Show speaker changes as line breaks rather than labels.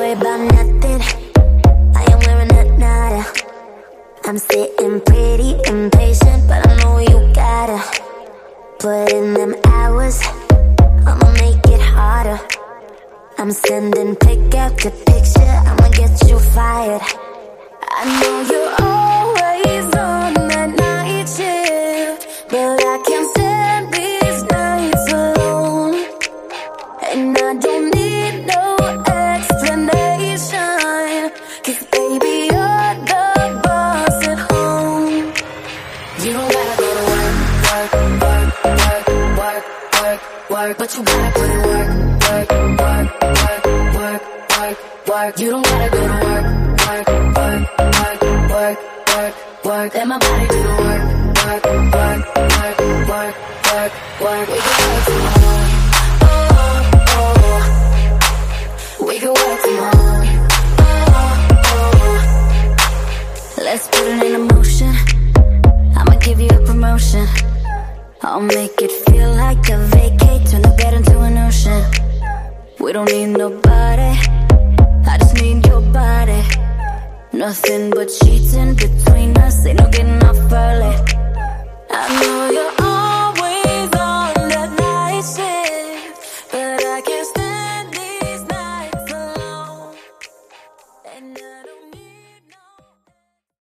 worry about nothing. I am wearing a nada. I'm sitting pretty impatient, but I know you gotta put in them hours. I'ma make it harder. I'm sending pick after picture, I'ma get you fired. I know you're always on that night shift, but I can't stand these nights alone. And I don't need no explanation, 'cause baby, you're the boss at home. You don't gotta go to work, work, work, work, work, work, work, but you gotta put in work, work, work, work, work, work, work. You don't gotta go to work, work, work, work, work, work, work. Let my body do the work, work, work, work, work, work, work. We can work from home, oh, oh. We can work from home, oh, oh. Let's put it in motion. I'ma give you a promotion. I'll make it feel like a vacate, turn the bed into an ocean. We don't need nobody, I just need your body. Nothing but sheets in between us, ain't no getting off early. I know you're